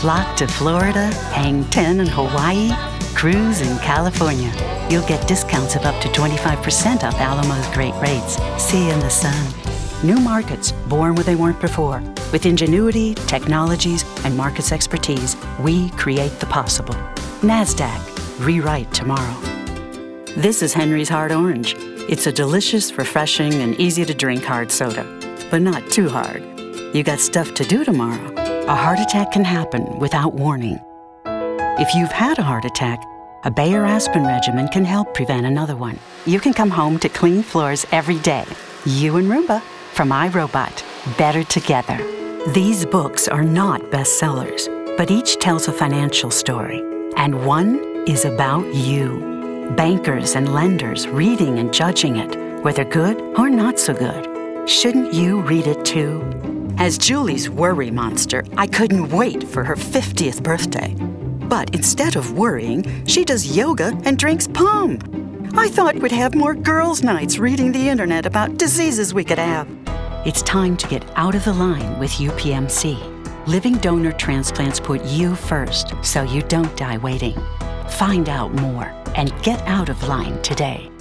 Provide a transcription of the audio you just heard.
Flock to Florida, hang 10 in Hawaii, cruise in California. You'll get discounts of up to 25% off Alamo's great rates. See you in the sun. New markets, born where they weren't before. With ingenuity, technologies, and markets expertise, we create the possible. NASDAQ, rewrite tomorrow. This is Henry's Hard Orange. It's a delicious, refreshing, and easy-to-drink hard soda, but not too hard. You got stuff to do tomorrow. A heart attack can happen without warning. If you've had a heart attack, a Bayer aspirin regimen can help prevent another one. You can come home to clean floors every day. You and Roomba from iRobot. Better together. These books are not bestsellers, but each tells a financial story. And one is about you. Bankers and lenders reading and judging it, whether good or not so good. Shouldn't you read it too? As Julie's worry monster, I couldn't wait for her 50th birthday. But instead of worrying, she does yoga and drinks Palm. I thought we'd have more girls' nights reading the internet about diseases we could have. It's time to get out of the line with UPMC. Living donor transplants put you first, so you don't die waiting. Find out more and get out of line today.